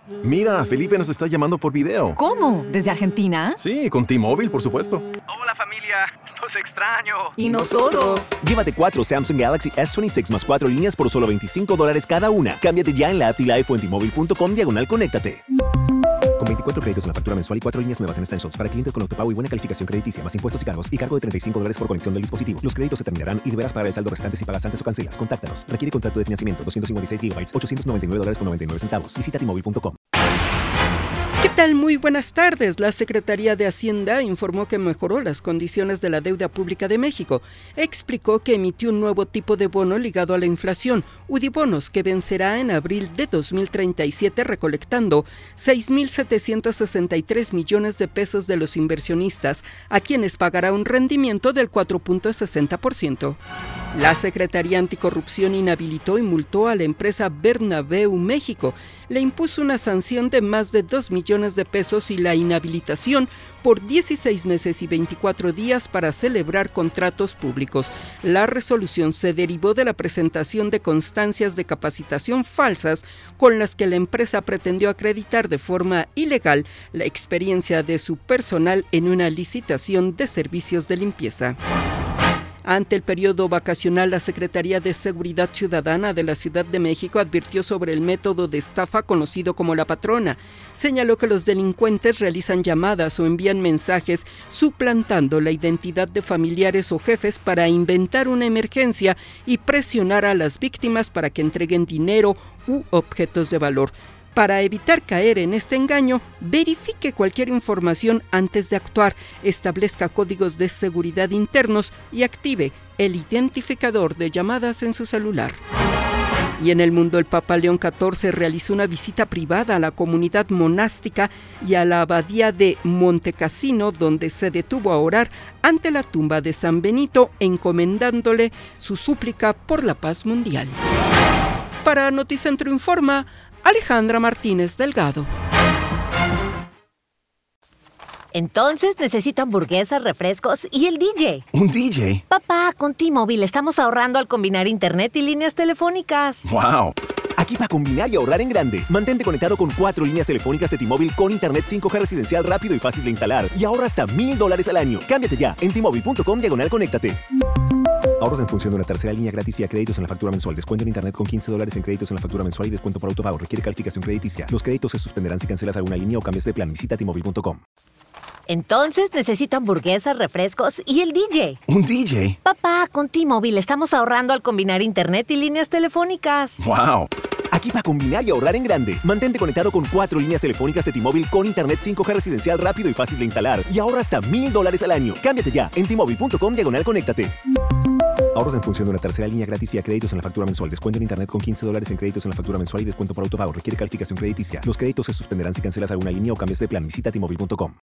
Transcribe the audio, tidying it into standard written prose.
Mira, Felipe nos está llamando por video. ¿Cómo? ¿Desde Argentina? Sí, con T-Mobile, por supuesto. Hola familia, los extraño. ¿Y nosotros? Llévate 4 Samsung Galaxy S26 más 4 líneas por solo $25 cada una. Cámbiate ya en la app Live o en T-Mobile.com/conéctate. Con 24 créditos en la factura mensual y 4 líneas nuevas en Essentials para clientes con autopago y buena calificación crediticia, más impuestos y cargos, y cargo de $35 por conexión del dispositivo. Los créditos se terminarán y deberás pagar el saldo restante si pagas antes o cancelas. Contáctanos. Requiere contrato de financiamiento. 256 GB, $899.99. Visita T-Mobile.com. ¿Qué tal? Muy buenas tardes. La Secretaría de Hacienda informó que mejoró las condiciones de la deuda pública de México. Explicó que emitió un nuevo tipo de bono ligado a la inflación, UDIbonos, que vencerá en abril de 2037, recolectando 6.763 millones de pesos de los inversionistas, a quienes pagará un rendimiento del 4.60%. La Secretaría Anticorrupción inhabilitó y multó a la empresa Bernabéu México. Le impuso una sanción de más de 2 millones de pesos y la inhabilitación por 16 meses y 24 días para celebrar contratos públicos. La resolución se derivó de la presentación de constancias de capacitación falsas con las que la empresa pretendió acreditar de forma ilegal la experiencia de su personal en una licitación de servicios de limpieza. Ante el periodo vacacional, la Secretaría de Seguridad Ciudadana de la Ciudad de México advirtió sobre el método de estafa conocido como La Patrona. Señaló que los delincuentes realizan llamadas o envían mensajes suplantando la identidad de familiares o jefes para inventar una emergencia y presionar a las víctimas para que entreguen dinero u objetos de valor. Para evitar caer en este engaño, verifique cualquier información antes de actuar, establezca códigos de seguridad internos y active el identificador de llamadas en su celular. Y en el mundo, el Papa León XIV realizó una visita privada a la comunidad monástica y a la abadía de Montecassino, donde se detuvo a orar ante la tumba de San Benito, encomendándole su súplica por la paz mundial. Para Noticentro Informa, Alejandra Martínez Delgado. Entonces necesito hamburguesas, refrescos y el DJ. ¿Un DJ? Papá, con T-Mobile estamos ahorrando al combinar internet y líneas telefónicas. ¡Wow! Aquí para combinar y ahorrar en grande. Mantente conectado con 4 líneas telefónicas de T-Mobile con internet 5G residencial rápido y fácil de instalar. Y ahorra hasta $1,000 al año. Cámbiate ya en T-Mobile.com/conéctate. Ahorros en función de una tercera línea gratis vía créditos en la factura mensual. Descuento en internet con $15 en créditos en la factura mensual y descuento por autopago. Requiere calificación crediticia. Los créditos se suspenderán si cancelas alguna línea o cambias de plan. Visita T-Mobile.com. Entonces necesito hamburguesas, refrescos y el DJ. ¿Un DJ? Papá, con T-Mobile estamos ahorrando al combinar internet y líneas telefónicas. ¡Wow! Aquí para combinar y ahorrar en grande. Mantente conectado con 4 líneas telefónicas de T-Mobile con internet 5G residencial rápido y fácil de instalar. Y ahorra hasta $1,000 al año. Cámbiate ya en T-Mobile.com/conéctate. Ahorros en función de una tercera línea gratis vía créditos en la factura mensual. Descuento en internet con $15 en créditos en la factura mensual y descuento por autopago. Requiere calificación crediticia. Los créditos se suspenderán si cancelas alguna línea o cambias de plan. Visita T-Mobile.com.